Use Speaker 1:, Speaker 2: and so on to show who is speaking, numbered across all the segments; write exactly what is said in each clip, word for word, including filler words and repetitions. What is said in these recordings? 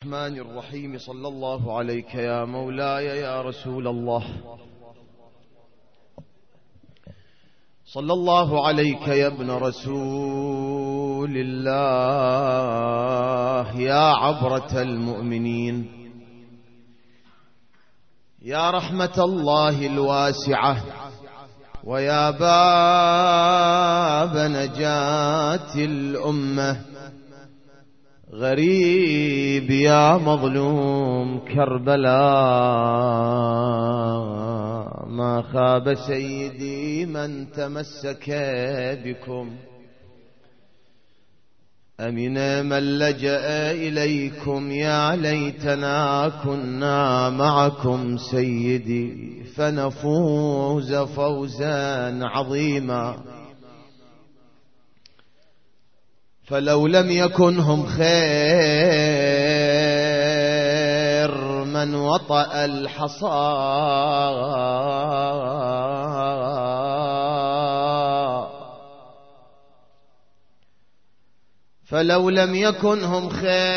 Speaker 1: الرحمن الرحيم. صلى الله عليك يا مولاي يا رسول الله، صلى الله عليك يا ابن رسول الله، يا عبرة المؤمنين، يا رحمة الله الواسعة، ويا باب نجاة الأمة، غريب يا مظلوم كربلاء، ما خاب سيدي من تمسك بكم، أمن من لجأ إليكم، يا ليتنا كنا معكم سيدي فنفوز فوزا عظيما. فلو لم يكن هم خير من وطأ الحصى، فلو لم يكن هم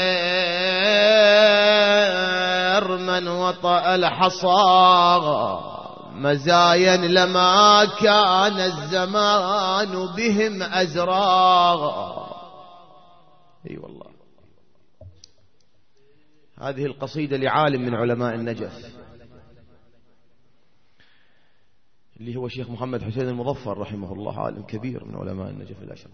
Speaker 1: خير من وطأ الحصى، مزايا لما كان الزمان بهم أزراغ. اي أيوة والله. هذه القصيدة لعالم من علماء النجف اللي هو شيخ محمد حسين المظفر رحمه الله، عالم كبير من علماء النجف الأشرف.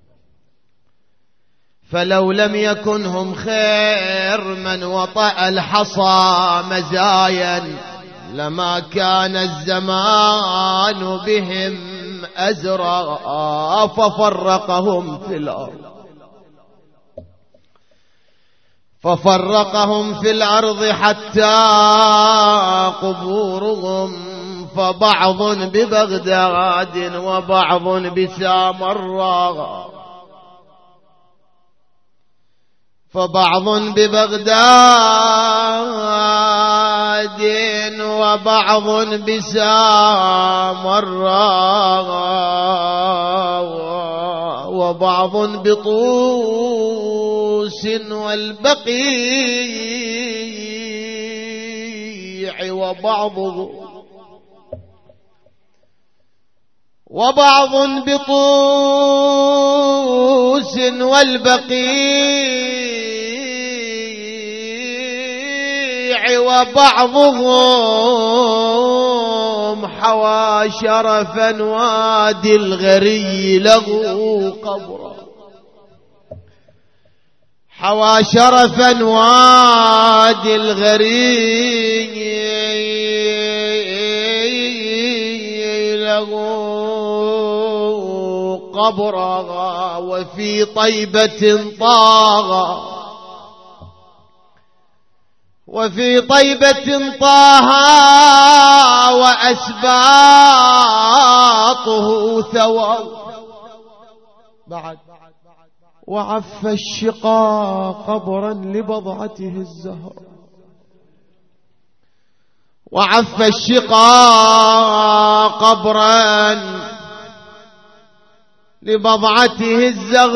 Speaker 1: فلو لم يكن هم خير من وطأ الحصى، مزايا لما كان الزمان بهم أزرق، ففرقهم في الأرض ففرقهم في الأرض حتى قبورهم، فبعض ببغداد وبعض بسامراء، فبعض ببغداد وبعض بسامراء، وبعض بطوس والبقيع، وبعض وبعض بطوس والبقيع، وبعضهم حوى شرفا وادي الغري له قبرا، حوى شرفا وادي الغري له قبرا، وفي طيبة طاغ وفي طيبة طه وأسباطه ثوى، بعد وعف الشقا قبرا لبضعته الزهر، وعف الشقا قبرا لبضعته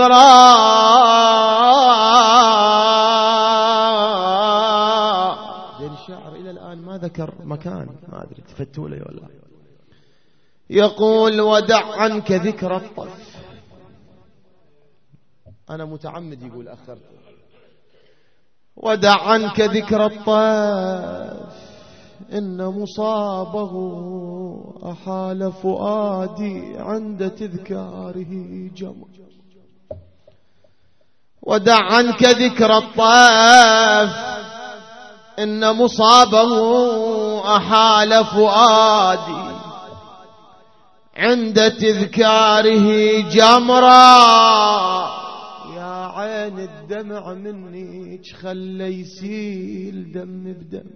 Speaker 1: الزغراء. زين الشاعر إلى الآن ما ذكر مكان، ما أدري تفتوا لي ولا. يقول ودع عنك ذكر الطف، أنا متعمد يقول أخرت، ودع عنك ذكر الطف، إن مصابه أحال فؤادي عند تذكاره جمر. ودع عنك ذكر الطف، إن مصابه أحال فؤادي عند تذكاره جمرا. يا عين الدمع مني خلي يسيل دم بدم،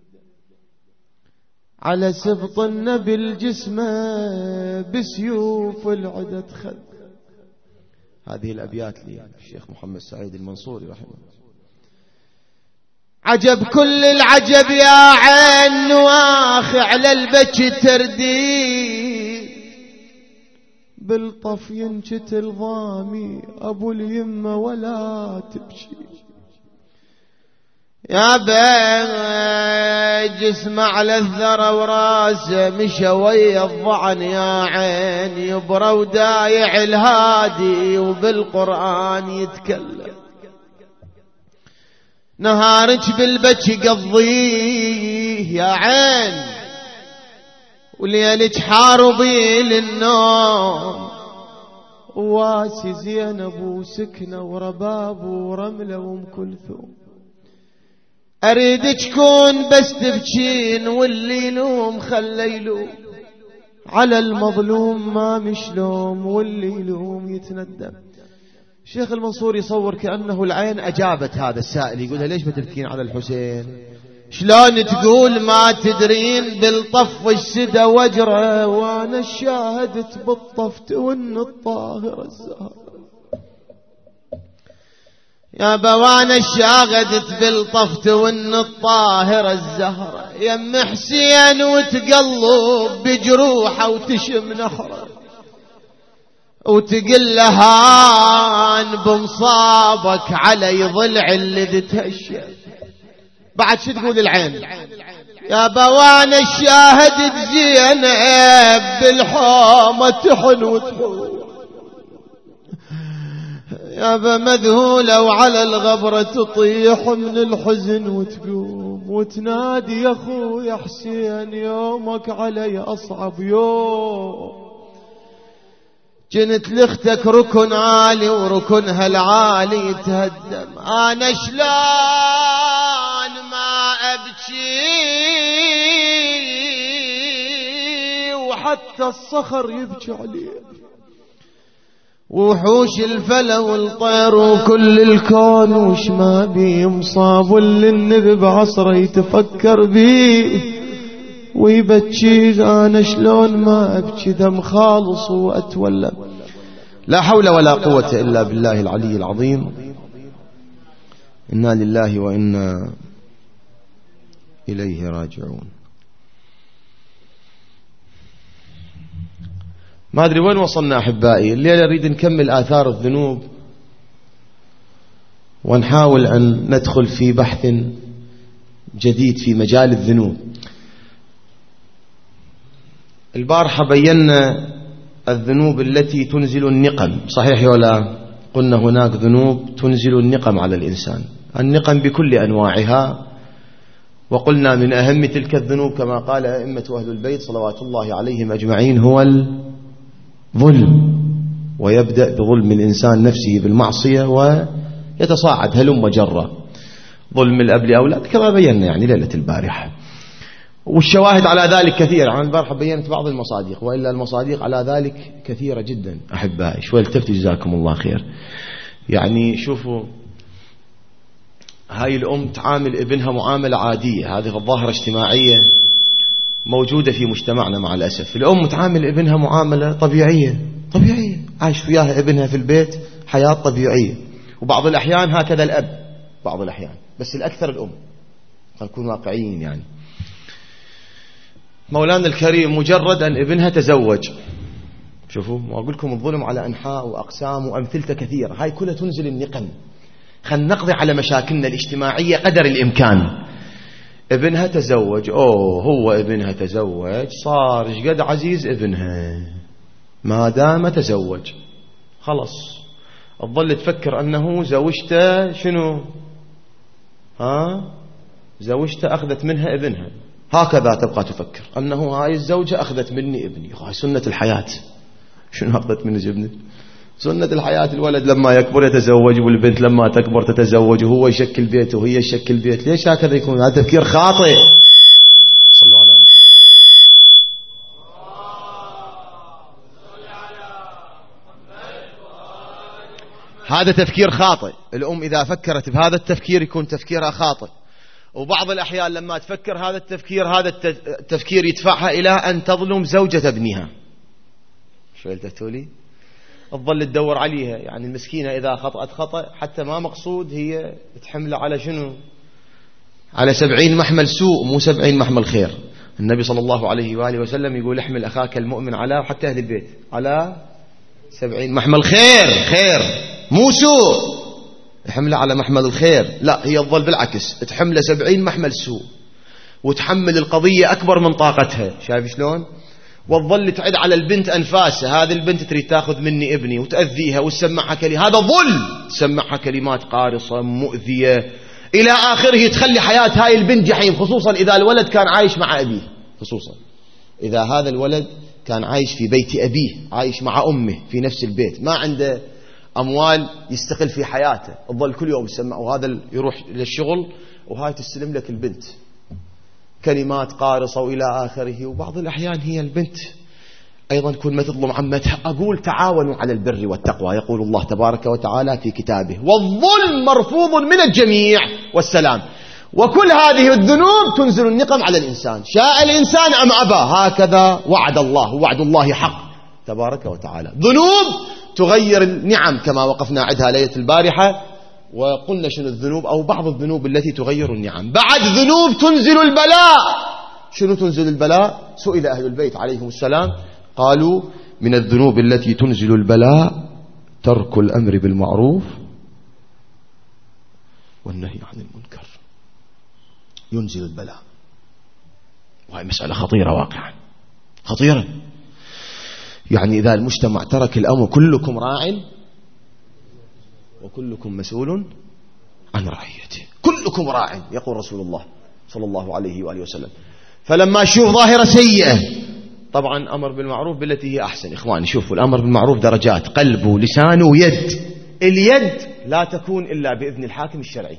Speaker 1: على سبط النبي الجسم بسيوف العدد خذ. هذه الأبيات للشيخ محمد سعيد المنصوري رحمه الله. عجب كل العجب يا عين نواخ على البكي تردي، بالطف ينشتل ضامي أبو اليمة ولا تبشي. يا بيج اسمع على الثرى وراسه مشى ويا الضعن يا عين يبرى ودايع الهادي وبالقرآن يتكلم نهارك بالبكي قضيه يا عين وليلك حارضي للنوم واسي زينب وسكنة ورباب ورملة وام كلثوم أريدك كون بس تبكين واللي يلوم خلي يلوم على المظلوم ما مشلوم واللي يلوم يتندم. الشيخ المنصور يصور كأنه العين أجابت هذا السائل يقولها ليش بتبكين على الحسين شلون تقول ما تدرين بالطف السدى وجره وانا شاهدت بالطفت وان الطاهر الزهر يا بوانا شاهدت بالطفت وان الطاهر الزهر يم حسين وتقلب بجروحه وتشم نحره وتقل هان بمصابك علي ضلع اللي تهشم. بعد شو تقول العين يا بوانا شاهدت زينب بالحومة تحن وتحوم يا بمذهولة وعلى الغبرة تطيح من الحزن وتقوم وتنادي يا اخوي حسين يومك علي أصعب يوم جنت لاختك ركن عالي وركنها العالي يتهدم أنا شلون ما أبكي وحتى الصخر يبكي عليه وحوش الفلا والطير وكل الكون وش ما بيه مصاب واللي النبي بعصره يتفكر بيه ويبكي أنا شلون ما أبكي دم خالص وأتولى. لا حول ولا قوة إلا بالله العلي العظيم. إنا لله وإنا إليه راجعون. ما أدري وين وصلنا أحبائي. الليلة نريد نكمل آثار الذنوب ونحاول أن ندخل في بحث جديد في مجال الذنوب. البارحة بينا الذنوب التي تنزل النقم صحيح ولا؟ قلنا هناك ذنوب تنزل النقم على الإنسان النقم بكل أنواعها وقلنا من أهم تلك الذنوب كما قال أئمة أهل البيت صلوات الله عليهم أجمعين هو الظلم ويبدأ بظلم الإنسان نفسه بالمعصية ويتصاعد هلم جرا ظلم الأب لأولاد كما بينا يعني ليلة البارحة والشواهد على ذلك كثيرة. عن البارحة بينت بعض المصادق وإلا المصادق على ذلك كثيرة جدا أحبائي. شوي التفتوا جزاكم الله خير. يعني شوفوا هاي الأم تعامل ابنها معاملة عادية هذه الظاهرة اجتماعية موجودة في مجتمعنا مع الأسف. الأم تعامل ابنها معاملة طبيعية طبيعية عايش وياها ابنها في البيت حياة طبيعية وبعض الأحيان هكذا الأب بعض الأحيان بس الأكثر الأم نكون واقعيين. يعني مولانا الكريم مجرد أن ابنها تزوج شوفوا وأقول لكم الظلم على أنحاء وأقسام وأمثلة كثيرة هاي كلها تنزل النقم. خلنا نقضي على مشاكلنا الاجتماعية قدر الإمكان. ابنها تزوج أوه هو ابنها تزوج صار ايش قد عزيز ابنها ما دام تزوج خلص تظل تفكر أنه زوجته شنو ها زوجته أخذت منها ابنها هكذا تبقى تفكر أنه هاي الزوجة أخذت مني ابني. هاي سنة الحياة. شنو أخذت مني ابني؟ سنة الحياة. الولد لما يكبر يتزوج والبنت لما تكبر تتزوج وهو يشكل بيته وهي يشكل بيت. ليش هكذا يكون؟ هذا تفكير خاطئ. صلوا على محمد. هذا تفكير خاطئ. الأم إذا فكرت بهذا التفكير يكون تفكيرها خاطئ. وبعض الأحيان لما تفكر هذا التفكير هذا التفكير يدفعها إلى أن تظلم زوجة ابنها. شو قلتوا لي؟ تظل تدور عليها. يعني المسكينة إذا خطأت خطأ حتى ما مقصود هي تحمله على شنو؟ على سبعين محمل سوء مو سبعين محمل خير. النبي صلى الله عليه وآله وسلم يقول احمل أخاك المؤمن على وحتى أهل البيت على سبعين محمل خير خير مو سوء. تحمله على محمل الخير، لا، هي تظل بالعكس تحمله سبعين محمل سوء، وتحمل القضية أكبر من طاقتها. شايف شلون؟ وتظل تعد على البنت أنفاسها، هذه البنت تريد تاخذ مني ابني وتأذيها وتسمعها كلمات، هذا ظلم، تسمعها كلمات قارصة مؤذية إلى آخره، تخلي حياة هاي البنت جحيم، خصوصا إذا الولد كان عايش مع أبيه، خصوصا إذا هذا الولد كان عايش في بيت أبيه، عايش مع أمه في نفس البيت، ما عنده أموال يستقل في حياته، تظل كل يوم يسمع، وهذا يروح للشغل وهاي تستلم لك البنت كلمات قارصة وإلى آخره. وبعض الأحيان هي البنت أيضا كل ما تظلم عمتها. أقول تعاونوا على البر والتقوى، يقول الله تبارك وتعالى في كتابه: والظلم مرفوض من الجميع والسلام. وكل هذه الذنوب تنزل النقم على الإنسان، شاء الإنسان أم أبى، هكذا وعد الله، وعد الله حق تبارك وتعالى. ذنوب تغير النعم كما وقفنا عدها ليلة البارحة، وقلنا شنو الذنوب أو بعض الذنوب التي تغير النعم. بعد ذنوب تنزل البلاء. شنو تنزل البلاء؟ سئل أهل البيت عليهم السلام قالوا: من الذنوب التي تنزل البلاء ترك الأمر بالمعروف والنهي عن المنكر. ينزل البلاء، وهي مسألة خطيرة واقعا، خطيرة. يعني إذا المجتمع ترك الأمر، كلكم راع وكلكم مسؤول عن رعيته، كلكم راع، يقول رسول الله صلى الله عليه وآله وسلم. فلما أشوف ظاهرة سيئة، طبعا أمر بالمعروف بالتي هي أحسن. إخواني شوفوا، الأمر بالمعروف درجات، قلب ولسان ويد. اليد لا تكون إلا بإذن الحاكم الشرعي،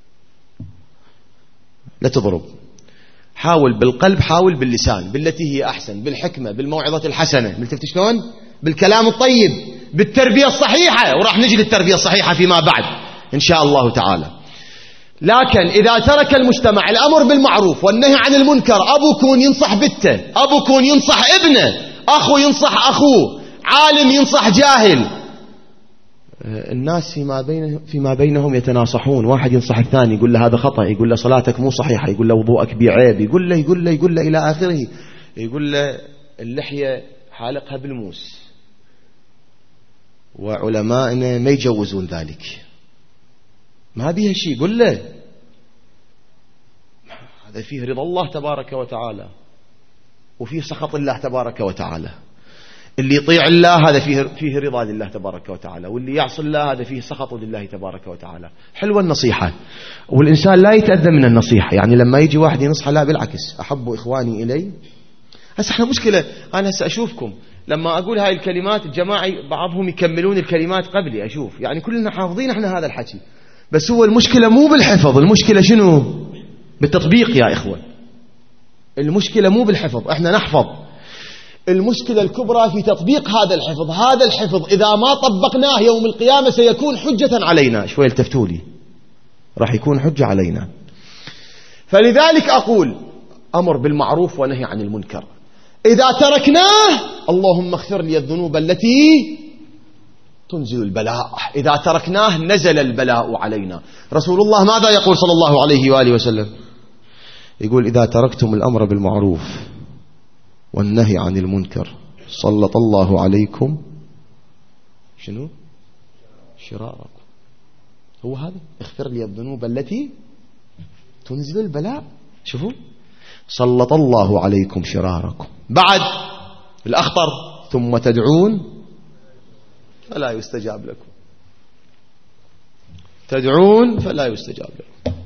Speaker 1: لا تضرب، حاول بالقلب، حاول باللسان بالتي هي أحسن، بالحكمة، بالموعظة الحسنة، ملتفت شلون؟ بالكلام الطيب، بالتربية الصحيحة، وراح نجي للتربية الصحيحة فيما بعد إن شاء الله تعالى. لكن إذا ترك المجتمع الأمر بالمعروف والنهي عن المنكر، أبو كون ينصح بنته، أبو كون ينصح ابنه، أخو ينصح أخوه، عالم ينصح جاهل، الناس فيما بينهم فيما بينهم يتناصحون، واحد ينصح الثاني، يقول له هذا خطأ، يقول له صلاتك مو صحيحة، يقول له وضوءك بعيب، يقول له يقول له يقول له إلى آخره، يقول له اللحية حالقها بالموس، وعلمائنا ما يجوزون ذلك، ما بيها شيء، يقول له هذا فيه رضا الله تبارك وتعالى وفيه سخط الله تبارك وتعالى. اللي يطيع الله هذا فيه فيه رضا لله تبارك وتعالى، واللي يعصي الله هذا فيه سخط لله تبارك وتعالى. حلوة النصيحة، والإنسان لا يتأذى من النصيحة. يعني لما يجي واحد ينصح، لا بالعكس، أحب إخواني إلي. هسه احنا مشكلة، أنا هسه أشوفكم لما أقول هاي الكلمات الجماعة بعضهم يكملون الكلمات قبلي، أشوف يعني كلنا حافظين احنا هذا الحكي، بس هو المشكلة مو بالحفظ، المشكلة شنو؟ بالتطبيق يا إخوة. المشكلة مو بالحفظ، احنا نحفظ، المشكلة الكبرى في تطبيق هذا الحفظ. هذا الحفظ إذا ما طبقناه يوم القيامة سيكون حجة علينا. شوي التفتوا لي، راح يكون حجة علينا. فلذلك أقول أمر بالمعروف ونهي عن المنكر، إذا تركناه اللهم اغفر لي الذنوب التي تنزل البلاء، إذا تركناه نزل البلاء علينا. رسول الله ماذا يقول صلى الله عليه وآله وسلم؟ يقول: إذا تركتم الأمر بالمعروف والنهي عن المنكر سلط الله عليكم شنو؟ شراركم. هو هذا، اغفر لي الذنوب التي تنزل البلاء. شوفوا، سلط الله عليكم شراركم. بعد الأخطر: ثم تدعون فلا يستجاب لكم، تدعون فلا يستجاب لكم.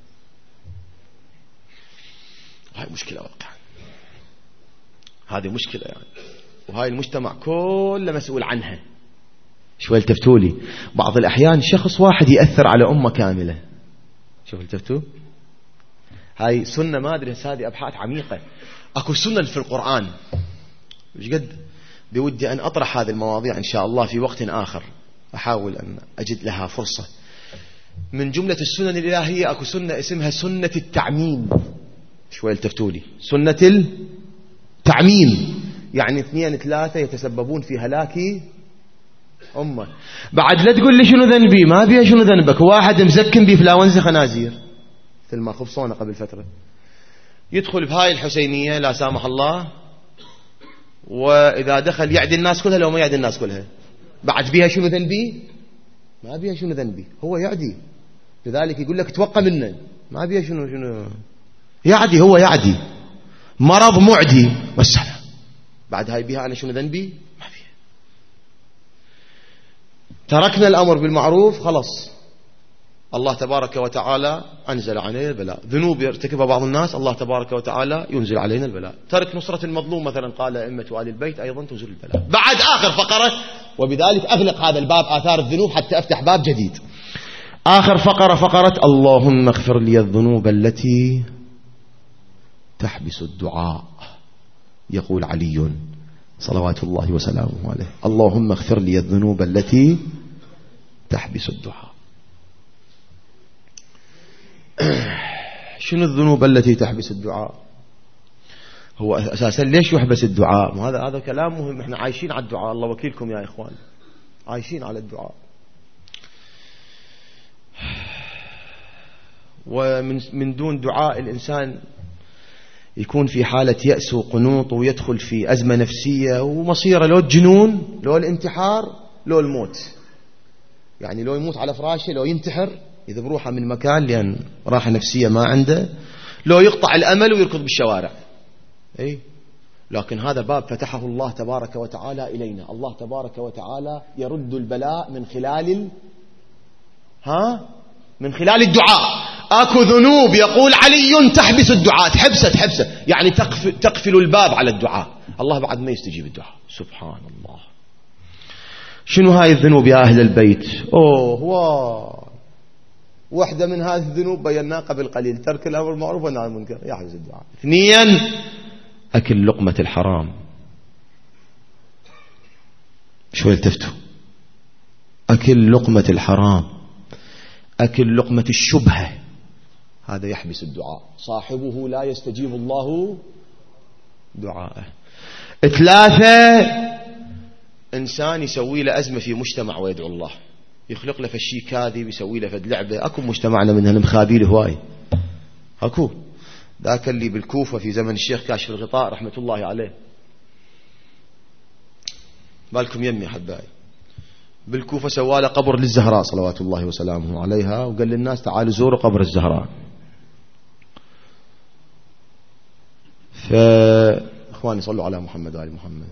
Speaker 1: هاي مشكلة واقعا، هذه مشكلة يعني، وهاي المجتمع كله مسؤول عنها. شوي التفتوا لي، بعض الأحيان شخص واحد يأثر على أمة كاملة. شوف التفتوا، هاي سنة، ما أدري هذه أبحاث عميقة. أكو سنن في القرآن، مش قد بودي أن أطرح هذه المواضيع إن شاء الله في وقت آخر، أحاول أن أجد لها فرصة. من جملة السنن الإلهية أكو سنة اسمها سنة التعميم. شوي التفتوا لي، سنة التعميم، يعني اثنين ثلاثة يتسببون في هلاك أمة. بعد لا تقول لي شنو ذنبي، ما بيها شنو ذنبك. واحد مزكم بفلاونزة خنازير مثل ما خبصونا قبل فترة، يدخل بهاي الحسينية لا سامح الله، وإذا دخل يعدي الناس كلها لو ما يعدي الناس كلها. بعد بيها شنو ذنبي؟ ما بيها شنو ذنبي، هو يعدي. لذلك يقول لك توقع منه، ما بيها شنو شنو يعدي، هو يعدي مرض معدي والسلام. بعد هاي بيها أنا شنو ذنبي؟ ما بيها. تركنا الأمر بالمعروف خلص، الله تبارك وتعالى أنزل علينا البلاء. ذنوب يرتكبها بعض الناس الله تبارك وتعالى ينزل علينا البلاء. ترك نصرة المظلوم مثلا قال أئمة آل البيت أيضا تنزل البلاء. بعد آخر فقرة، وبذلك أغلق هذا الباب آثار الذنوب حتى أفتح باب جديد. آخر فقرة فقرة اللهم اغفر لي الذنوب التي تحبس الدعاء. يقول علي صلوات الله وسلامه عليه اللهم اغفر لي الذنوب التي تحبس الدعاء. شنو الذنوب التي تحبس الدعاء؟ هو أساسا ليش يحبس الدعاء؟ هذا هذا كلام مهم. احنا عايشين على الدعاء، الله وكيلكم يا إخوان، عايشين على الدعاء. ومن من دون دعاء الإنسان يكون في حالة يأس وقنوط ويدخل في أزمة نفسية ومصيره لو الجنون لو الانتحار لو الموت. يعني لو يموت على فراشه، لو ينتحر إذا بروحه من مكان لأن راحة نفسية ما عنده، لو يقطع الأمل ويركض بالشوارع. أي لكن هذا باب فتحه الله تبارك وتعالى إلينا. الله تبارك وتعالى يرد البلاء من خلال ال... ها من خلال الدعاء. اكو ذنوب يقول علي تحبس الدعاء، تحبسه تحبسه يعني تقفل, تقفل الباب على الدعاء، الله بعد ما يستجيب الدعاء. سبحان الله. شنو هاي الذنوب يا أهل البيت؟ أوه هو واحدة من هذه الذنوب بيناها قبل قليل، ترك الأمر بالمعروف والنهي عن المنكر يحبس الدعاء. اثنين أكل لقمة الحرام. شوي التفتوا، أكل لقمة الحرام، أكل لقمة الشبهة، هذا يحبس الدعاء، صاحبه لا يستجيب الله دعاءه. ثلاثة إنسان يسوي له أزمة في مجتمع ويدعو الله، يخلق له فشي كاذب، يسوي له فد لعبة. أكو مجتمعنا منها المخابيل هواي، أكو ذاك اللي بالكوفة في زمن الشيخ كاشف الغطاء رحمة الله عليه، بالكم يمي حباي، بالكوفة سواله قبر للزهراء صلوات الله وسلامه عليها، وقال للناس تعالوا زوروا قبر الزهراء. فإخواني صلوا على محمد وآل محمد.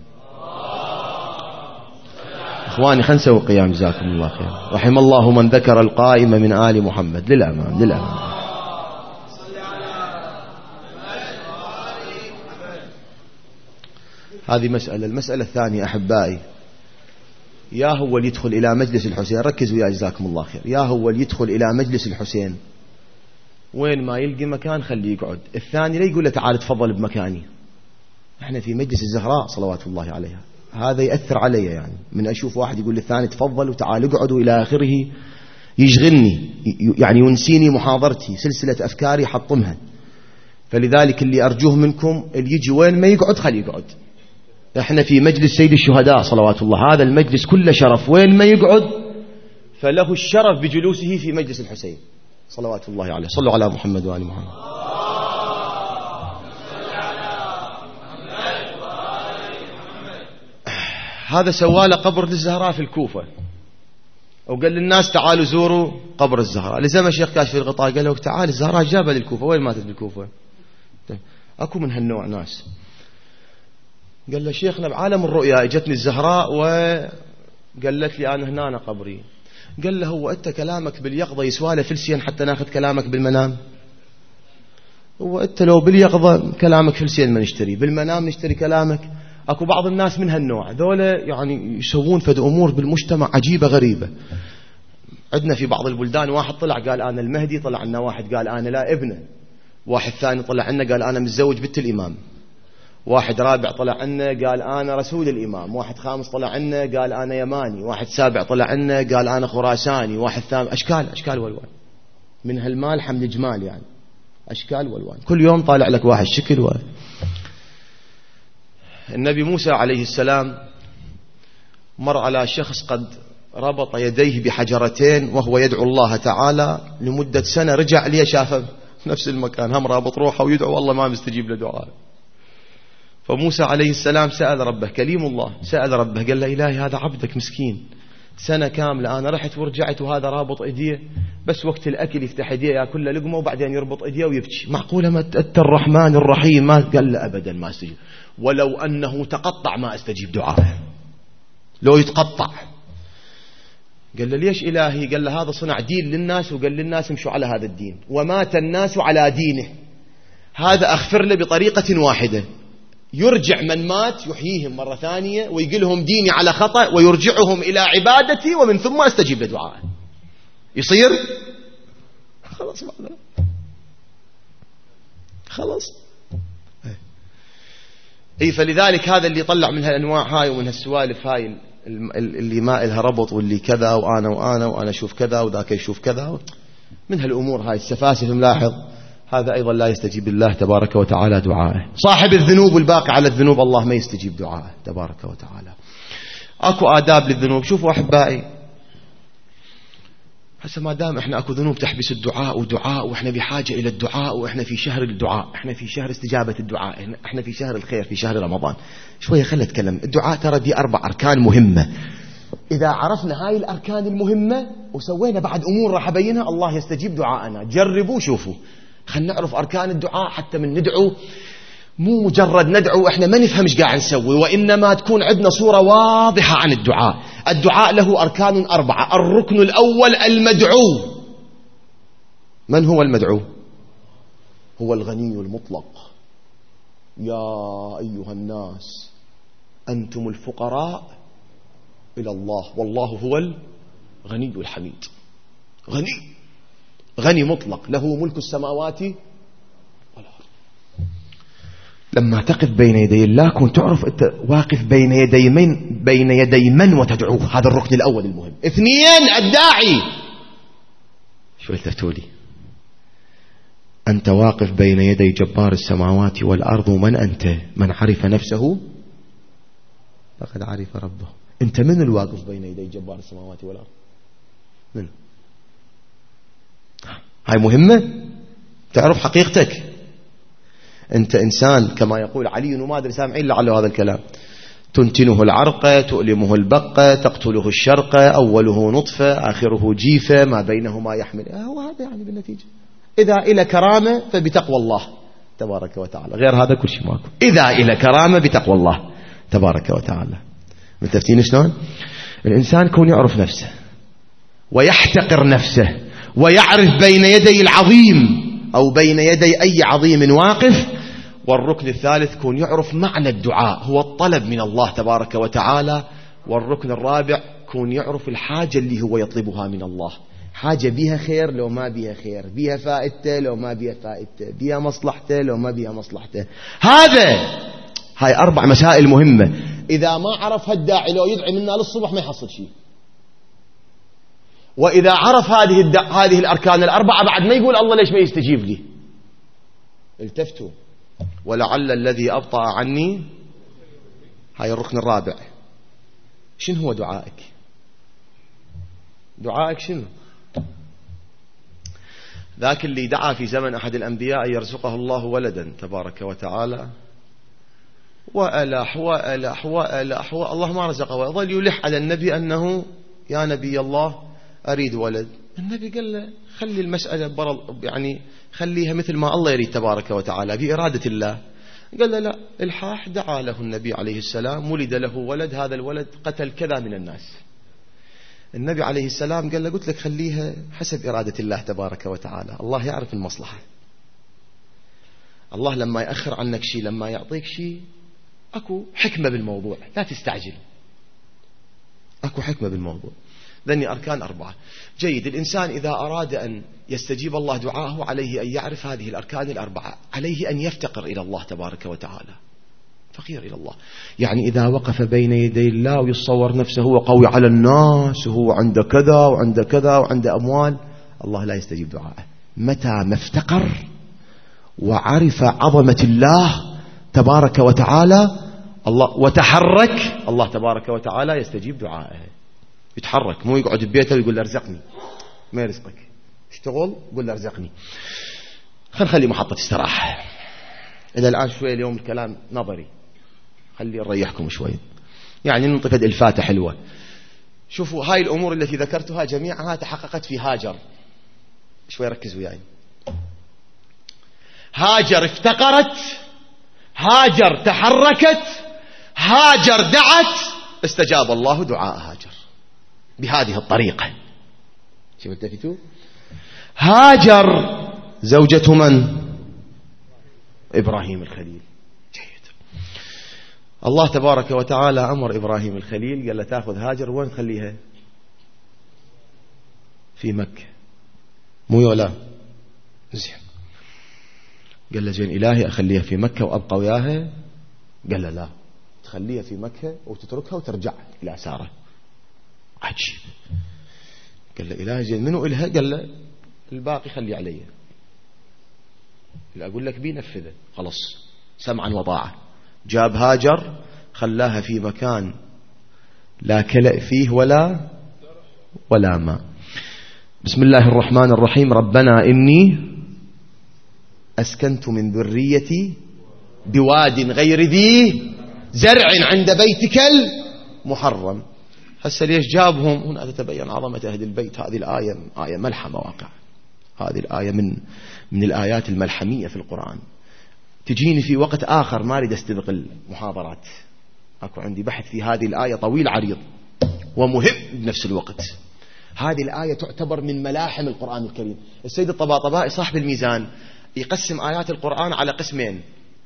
Speaker 1: إخواني خلنا نسوي قيام جزاكم الله خير. رحم الله من ذكر القائم من آل محمد. للأمام للأمام. هذه مسألة. المسألة الثانية أحبائي، يا هو اللي يدخل إلى مجلس الحسين، ركزوا يا جزاكم الله خير، يا هو اللي يدخل إلى مجلس الحسين وين ما يلقي مكان خليه يقعد، الثاني لا يقول له تعال تفضل بمكاني. احنا في مجلس الزهراء صلوات الله عليها، هذا يأثر علي يعني، من أشوف واحد يقول للثاني تفضل وتعال اقعد وإلى آخره، يشغلني يعني ينسيني محاضرتي، سلسلة أفكاري حطمها. فلذلك اللي أرجوه منكم اللي يجي وين ما يقعد خليه يقعد. احنا في مجلس سيد الشهداء صلوات الله، هذا المجلس كله شرف، وين ما يقعد فله الشرف بجلوسه في مجلس الحسين صلوات الله عليه. صلوا على محمد وآل محمد. هذا سواله قبر للزهراء في الكوفة، وقال للناس تعالوا زوروا قبر الزهراء. لزم الشيخ كاشف الغطاء قال له تعال الزهراء جابها للكوفة، وين ماتت بالكوفة؟ اكو من هالنوع ناس. قال له شيخنا بعالم الرؤيا اجتني الزهراء وقالت لي انا هنا أنا قبري. قال له هو انت كلامك باليقظه يسواله فلسين حتى ناخذ كلامك بالمنام؟ هو انت لو باليقظه كلامك فلسين ما نشتري، بالمنام نشتري كلامك. اكو بعض الناس من هالنوع ذولا يعني يسوون فد امور بالمجتمع عجيبه غريبه. عندنا في بعض البلدان واحد طلع قال انا المهدي، طلع عنا واحد قال انا لا ابنه، واحد ثاني طلع عنا قال انا متزوج بنت الامام، واحد رابع طلع عنا قال أنا رسول الإمام، واحد خامس طلع عنا قال أنا يماني، واحد سابع طلع عنا قال أنا خراساني، واحد ثامن، أشكال أشكال والوان من هالمال حمل جمال يعني، أشكال والوان، كل يوم طالع لك واحد شكل و... النبي موسى عليه السلام مر على شخص قد ربط يديه بحجرتين وهو يدعو الله تعالى لمدة سنة، رجع ليه شافه في نفس المكان هم رابط روحه ويدعو والله ما مستجيب لدعائه. فموسى عليه السلام سأل ربه، كليم الله سأل ربه قال له إلهي هذا عبدك مسكين سنة كاملة أنا رحت ورجعت وهذا رابط إيديه، بس وقت الأكل يفتح إيديه يأكل له لقمة وبعدين يربط إيديه ويبكي. معقولة ما أنت الرحمن الرحيم؟ ما قال له أبدا ما استجيب، ولو أنه تقطع ما استجيب دعاءه لو يتقطع. قال له ليش إلهي؟ قال له هذا صنع دين للناس وقال للناس امشوا على هذا الدين، ومات الناس على دينه، هذا أغفر له بطريقة واحدة، يرجع من مات يحييهم مرة ثانية ويقلهم ديني على خطأ ويرجعهم إلى عبادتي ومن ثم أستجيب لدعائه. يصير خلاص معنا خلاص. اي فلذلك هذا اللي يطلع من هالانواع هاي ومن هالسوالف هاي اللي ما إلها ربط واللي كذا وانا وانا وانا اشوف كذا وذاك يشوف كذا، من هالامور هاي السفاسف ملاحظ، هذا ايضا لا يستجيب الله تبارك وتعالى دعائه. صاحب الذنوب والباقي على الذنوب الله ما يستجيب دعائه تبارك وتعالى. اكو آداب للذنوب. شوفوا احبائي، هسه ما دام احنا اكو ذنوب تحبس الدعاء ودعاء، واحنا بحاجة الى الدعاء، واحنا في شهر الدعاء، احنا في شهر استجابة الدعاء، احنا في شهر الخير، في شهر رمضان، شوية خلي اتكلم. الدعاء ترى دي اربع اركان مهمة، اذا عرفنا هاي الاركان المهمة وسوينا بعد امور راح ابينها الله يستجيب دعاءنا. جربوا شوفوا، خلينا نعرف اركان الدعاء حتى من ندعو، مو مجرد ندعو احنا ما نفهم ايش قاعد نسوي، وانما تكون عندنا صورة واضحة عن الدعاء. الدعاء له اركان اربعة. الركن الاول المدعو. من هو المدعو؟ هو الغني المطلق. يا ايها الناس انتم الفقراء الى الله والله هو الغني الحميد. غني غني مطلق، له ملك السماوات والارض. لما تقف بين يدي الله كنت تعرف انت واقف بين يدي من بين يدي من وتدعوه. هذا الركن الاول المهم. اثنين الداعي. شو التفتوا لي؟ انت واقف بين يدي جبار السماوات والارض، ومن انت؟ من عرف نفسه فقد عرف ربه. انت من الواقف بين يدي جبار السماوات والارض؟ من؟ هاي مهمة، تعرف حقيقتك. أنت إنسان كما يقول علي، وما أدري سامعين لعله هذا الكلام، تنتنه العرقة، تؤلمه البقة، تقتله الشرقة، أوله نطفة آخره جيفة، ما بينهما يحمل. هو هذا يعني بالنتيجة. إذا إلى كرامة فبتقوى الله تبارك وتعالى، غير هذا كل شيء ماكو. إذا إلى كرامة بتقوى الله تبارك وتعالى. متفتين شلون؟ الإنسان كون يعرف نفسه ويحتقر نفسه ويعرف بين يدي العظيم أو بين يدي أي عظيم واقف. والركن الثالث كون يعرف معنى الدعاء هو الطلب من الله تبارك وتعالى. والركن الرابع كون يعرف الحاجة اللي هو يطلبها من الله، حاجة بيها خير لو ما بيها خير، بيها فائدته لو ما بيها فائدته، بيها مصلحته لو ما بيها مصلحته. هذا هاي أربع مسائل مهمة. إذا ما عرف هالداعي لو يدعي منا للصبح ما يحصل شيء. وإذا عرف هذه الد... هذه الأركان الأربعة بعد ما يقول الله ليش ما يستجيب لي. التفتوا ولعل الذي أبطأ عني. هاي الركن الرابع. شنو هو دعائك؟ دعائك شنو؟ ذاك اللي دعا في زمن أحد الأنبياء يرزقه الله ولدا تبارك وتعالى، وألح وألح وألح والله ما رزقه، وظل يلح على النبي أنه يا نبي الله أريد ولد. النبي قال له خلي المسألة برل يعني خليها مثل ما الله يريد تبارك وتعالى بإرادة الله. قال له لا، الحاح. دعا له النبي عليه السلام، ولد له ولد، هذا الولد قتل كذا من الناس. النبي عليه السلام قال له قلت لك خليها حسب إرادة الله تبارك وتعالى، الله يعرف المصلحة. الله لما يأخر عنك شيء، لما يعطيك شيء أكو حكمة بالموضوع، لا تستعجل، أكو حكمة بالموضوع. ذني أركان أربعة. جيد. الإنسان إذا أراد أن يستجيب الله دعاءه عليه أن يعرف هذه الأركان الأربعة، عليه أن يفتقر إلى الله تبارك وتعالى، فقير إلى الله. يعني إذا وقف بين يدي الله ويتصور نفسه هو قوي على الناس وهو عنده كذا وعنده كذا وعنده أموال، الله لا يستجيب دعاءه. متى ما افتقر وعرف عظمة الله تبارك وتعالى الله وتحرك، الله تبارك وتعالى يستجيب دعائه. يتحرك، مو يقعد ببيته ويقول ارزقني، ما يرزقك. اشتغل قول ارزقني. خل نخلي محطة استراحة. إذا الآن شوية اليوم الكلام نظري، خلي نريحكم شوي، يعني ننطفد الفاتة حلوة. شوفوا هاي الأمور التي ذكرتها جميعها تحققت في هاجر. شوي ركزوا وياي. هاجر افتقرت، هاجر تحركت، هاجر دعت، استجاب الله دعاء هاجر بهذه الطريقة. شوفوا التفتوا. هاجر زوجة من؟ إبراهيم الخليل. جيد. الله تبارك وتعالى أمر إبراهيم الخليل قال له تأخذ هاجر وين تخليها؟ في مكة. مو يولا زين. قال له زين إلهي أخليها في مكة وأبقى وياها؟ قال له لا، تخليها في مكة وتتركها وترجع إلى سارة. عجيب. قال له إلهي زين منو إلها؟ قال له الباقي خلي علي. أقول لك بينفذه. خلص سمعا وطاعة. جاب هاجر خلاها في مكان لا كلأ فيه ولا ولا ماء. بسم الله الرحمن الرحيم. ربنا إني أسكنت من ذريتي بواد غير ذي زرع عند بيتك المحرم. هسه ليش جابهم هنا؟ تتبين عظمة أهل البيت. هذه الآية آية ملحمة واقع. هذه الآية من من الآيات الملحمية في القرآن. تجيني في وقت آخر ما أريد أستبق المحاضرات، أكو عندي بحث في هذه الآية طويل عريض ومهم بنفس الوقت. هذه الآية تعتبر من ملاحم القرآن الكريم. السيد الطباطبائي صاحب الميزان يقسم آيات القرآن على قسمين.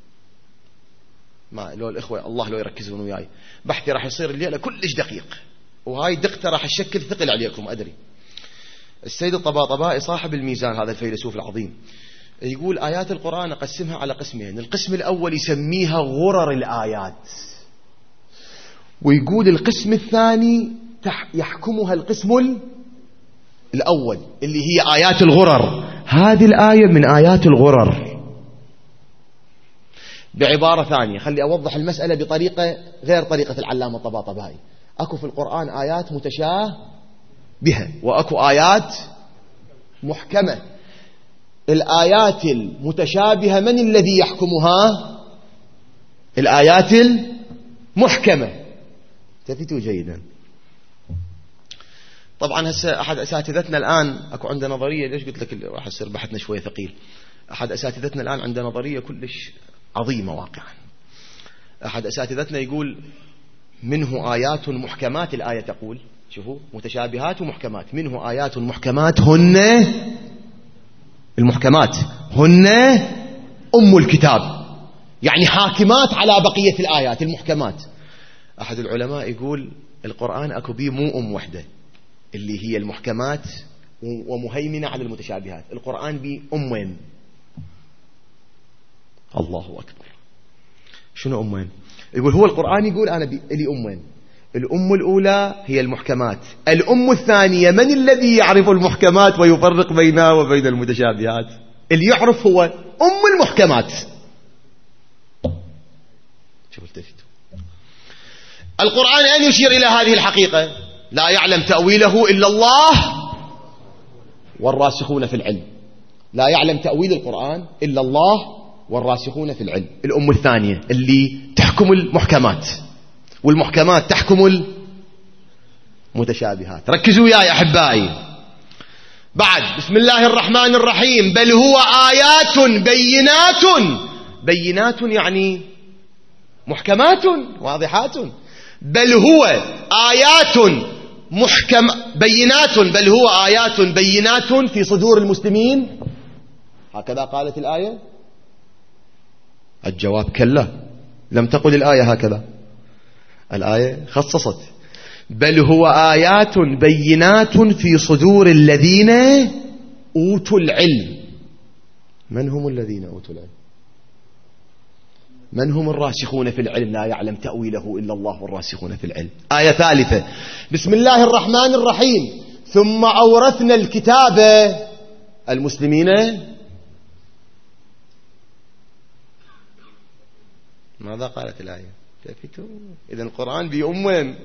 Speaker 1: ما لو الإخوة الله لو يركزون وياي، بحثي راح يصير الليلة كلش دقيق، وهاي دقته راح تشكل ثقل عليكم أدري. السيد الطباطبائي صاحب الميزان هذا الفيلسوف العظيم يقول آيات القرآن أقسمها على قسمين. القسم الأول يسميها غرر الآيات، ويقول القسم الثاني يحكمها القسم الأول اللي هي آيات الغرر. هذه الآية من آيات الغرر. بعبارة ثانية خلي أوضح المسألة بطريقة غير طريقة العلامة الطباطبائي. أكو في القرآن آيات متشابهة وأكو آيات محكمة. الآيات المتشابهة من الذي يحكمها؟ الآيات المحكمة. تفتوا جيدا. طبعا هسه أحد أساتذتنا الآن أكو عنده نظرية. ليش قلت لك راح يصير بحثنا شوية ثقيل؟ أحد أساتذتنا الآن عنده نظرية كلش عظيمة واقعا. أحد أساتذتنا يقول منه آيات محكمات. الآية تقول شوفوا متشابهات ومحكمات. منه آيات محكمات هن المحكمات هن أم الكتاب، يعني حاكمات على بقية الآيات المحكمات. أحد العلماء يقول القرآن أكو بيه مو أم وحدة اللي هي المحكمات ومهيمنة على المتشابهات. القرآن بيه أمين. الله أكبر. شنو أمين؟ يقول هو القرآن يقول أنا لي أمين. الأم الأولى هي المحكمات، الأم الثانية من الذي يعرف المحكمات ويفرق بينها وبين المتشابهات؟ اللي يعرف هو أم المحكمات. شوف التفتوا. القرآن أين يشير إلى هذه الحقيقة؟ لا يعلم تأويله إلا الله والراسخون في العلم. لا يعلم تأويل القرآن إلا الله والراسخون في العلم. الأم الثانية اللي تحكم المحكمات، والمحكمات تحكم المتشابهات. ركزوا يا أحبائي. بعد بسم الله الرحمن الرحيم. بل هو آيات بينات. بينات يعني محكمات واضحات. بل هو آيات محكم بينات. بل هو آيات بينات في صدور المسلمين. هكذا قالت الآية. الجواب كلا، لم تقل الآية هكذا. الآية خصصت بل هو آيات بينات في صدور الذين أوتوا العلم. من هم الذين أوتوا العلم؟ من هم الراسخون في العلم؟ لا يعلم تأويله إلا الله والراسخون في العلم. آية ثالثة بسم الله الرحمن الرحيم. ثم أورثنا الكتاب المسلمين. ماذا قالت الآية؟ إذن القرآن بأمين،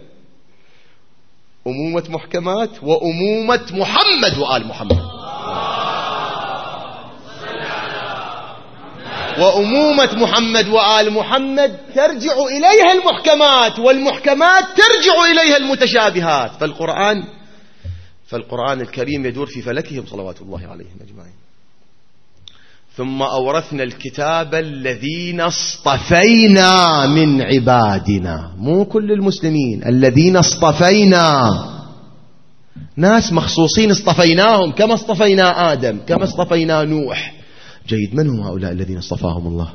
Speaker 1: أمومة محكمات وأمومة محمد وآل محمد. وأمومة محمد وآل محمد ترجع إليها المحكمات، والمحكمات ترجع إليها المتشابهات. فالقرآن فالقرآن الكريم يدور في فلكهم صلوات الله عليهم أجمعين. ثم أورثنا الكتاب الذين اصطفينا من عبادنا، مو كل المسلمين، الذين اصطفينا، ناس مخصوصين اصطفيناهم، كما اصطفينا آدم، كما اصطفينا نوح. جيد، من هم هؤلاء الذين اصطفاهم الله؟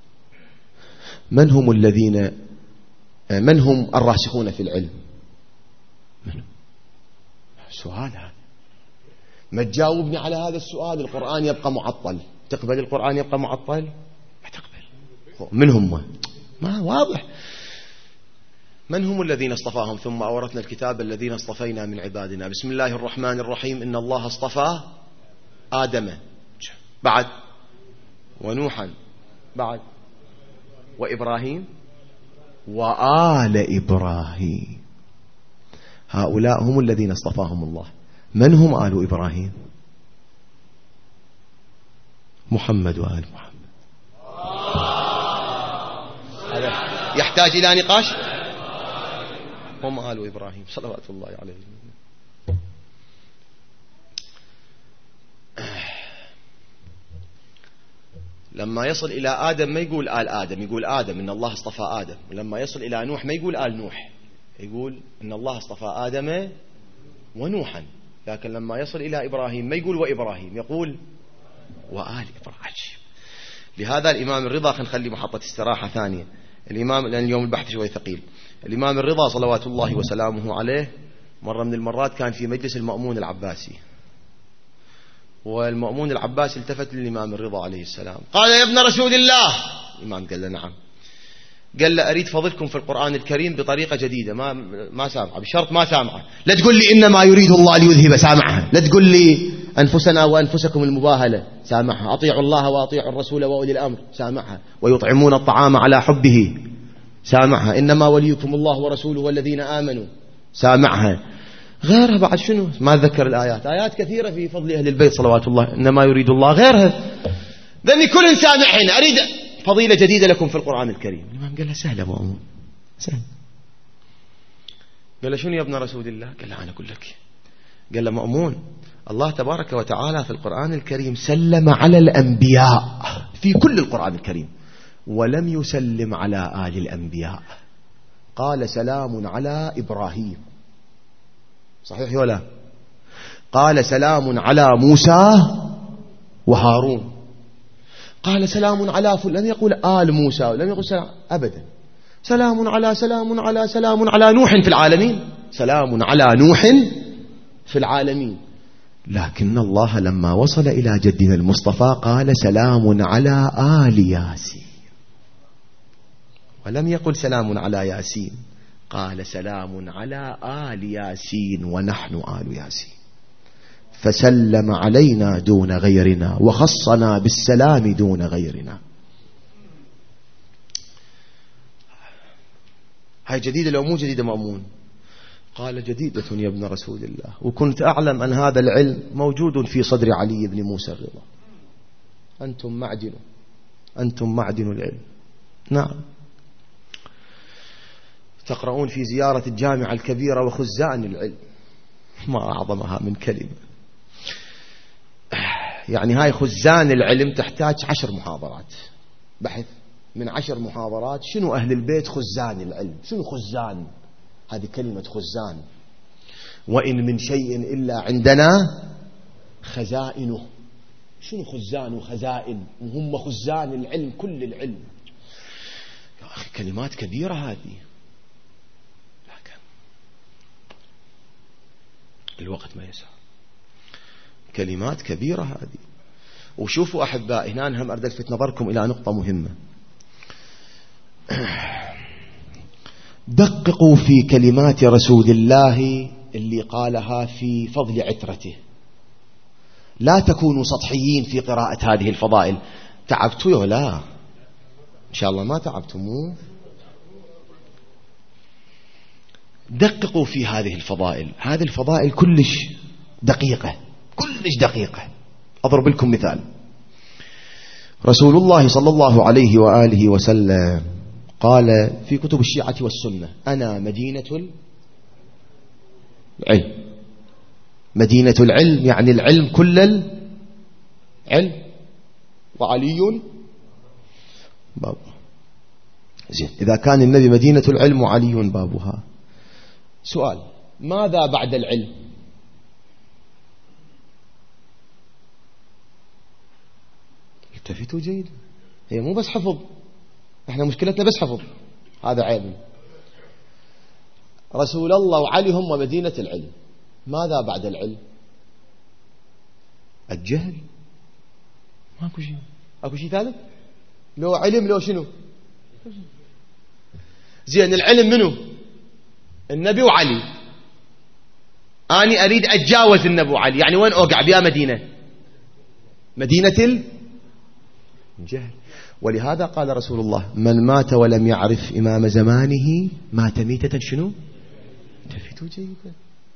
Speaker 1: من هم الذين من هم الراسخون في العلم؟ من؟ سؤال هذا، ما تجاوبني على هذا السؤال القرآن يبقى معطل. تقبل القرآن يبقى معطل؟ ما تقبل. من هم؟ ما واضح. من هم الذين اصطفاهم؟ ثم أورثنا الكتاب الذين اصطفينا من عبادنا. بسم الله الرحمن الرحيم. إن الله اصطفى آدم، بعد، ونوحا، بعد، وإبراهيم وآل إبراهيم. هؤلاء هم الذين اصطفاهم الله. من هم آل إبراهيم؟ محمد وآل محمد. هذا يحتاج إلى نقاش. هم آل إبراهيم صلوات الله عليهم. لما يصل إلى آدم ما يقول آل آدم، يقول آدم، إن الله اصطفى آدم. ولما يصل إلى نوح ما يقول آل نوح، يقول إن الله اصطفى آدم ونوحا. لكن لما يصل إلى إبراهيم ما يقول وإبراهيم، يقول وآل إبراهيم. لهذا الإمام الرضا، خلينا نخلي محطة استراحة ثانية، الإمام، لأن اليوم البحث شوي ثقيل. الإمام الرضا صلوات الله وسلامه عليه مرة من المرات كان في مجلس المأمون العباسي، والمأمون العباسي التفت للإمام الرضا عليه السلام قال: يا ابن رسول الله. الإمام قال له: نعم. قال له: أريد فضلكم في القرآن الكريم بطريقة جديدة، ما ما سامعة، بشرط ما سامعة. لا تقول لي إنما يريد الله ليذهب، سامعها. لا تقول لي أنفسنا وأنفسكم المباهلة، سامعها. أطيعوا الله وأطيعوا الرسول وأولي الأمر، سامعها. ويطعمون الطعام على حبه، سامعها. إنما وليكم الله ورسوله والذين آمنوا، سامعها. غيرها بعد شنو؟ ما ذكر الآيات، آيات كثيرة في فضل أهل البيت صلوات الله. إنما يريد الله، غيرها. ذني كل سامعين. أريد فضيلة جديدة لكم في القرآن الكريم. الإمام قال له: سهلة مأمون، سهل. قال له: شنو يا ابن رسول الله؟ قال له: أنا أقول لك. قال له: مأمون، الله تبارك وتعالى في القرآن الكريم سلم على الأنبياء في كل القرآن الكريم، ولم يسلم على آل الأنبياء. قال: سلام على إبراهيم، صحيح ولا؟ قال: سلام على موسى وهارون. قال: سلام على فلان. لم يقول آل موسى، لم يقول سلام أبدا. سلام على سلام على سلام على نوح في العالمين، سلام على نوح في العالمين. لكن الله لما وصل إلى جدنا المصطفى قال: سلام على آل ياسين، ولم يقل سلام على ياسين، قال: سلام على آل ياسين ونحن آل ياسين. فسلم علينا دون غيرنا، وخصنا بالسلام دون غيرنا. هاي جديدة لو مو جديدة مأمون؟ قال: جديدة يا ابن رسول الله، وكنت أعلم أن هذا العلم موجود في صدر علي بن موسى الرضا. أنتم معدن، أنتم معدن العلم. نعم. تقرؤون في زيارة الجامعة الكبيرة وخزان العلم، ما أعظمها من كلمة. يعني هاي خزان العلم تحتاج عشر محاضرات بحث، من عشر محاضرات شنو أهل البيت خزان العلم. شنو خزان؟ هذه كلمة خزان. وإن من شيء إلا عندنا خزائنه. شنو خزان وخزائن؟ وهم خزان العلم، كل العلم. يا أخي كلمات كبيرة هذه، لكن الوقت ما يسع. كلمات كبيرة هذه. وشوفوا أحبائي، هنا هم أريد ألفت نظركم إلى نقطة مهمة. دققوا في كلمات رسول الله اللي قالها في فضل عترته. لا تكونوا سطحيين في قراءة هذه الفضائل. تعبتوا يا لا؟ إن شاء الله ما تعبتم. دققوا في هذه الفضائل. هذه الفضائل كلش دقيقة، كلش دقيقة. أضرب لكم مثال. رسول الله صلى الله عليه وآله وسلم قال في كتب الشيعة والسنة: أنا مدينة العلم. مدينة العلم يعني العلم كل العلم، وعلي بابها. زين، إذا كان النبي مدينة العلم وعلي بابها، سؤال: ماذا بعد العلم؟ التفتوا جيدا، هي مو بس حفظ، احنا مشكلتنا بس حفظ، هذا عيب. رسول الله وعلي هم مدينة العلم، ماذا بعد العلم؟ الجهل. ماكو شيء، اكو شيء ثالث؟ لو علم لو شنو؟ زين، العلم منو؟ النبي وعلي. أنا أريد أتجاوز النبي وعلي، يعني وين أوقع بيا مدينة؟ مدينة الجهل. ولهذا قال رسول الله: من مات ولم يعرف إمام زمانه مات ميتة شنو؟ تفتوا جيدا،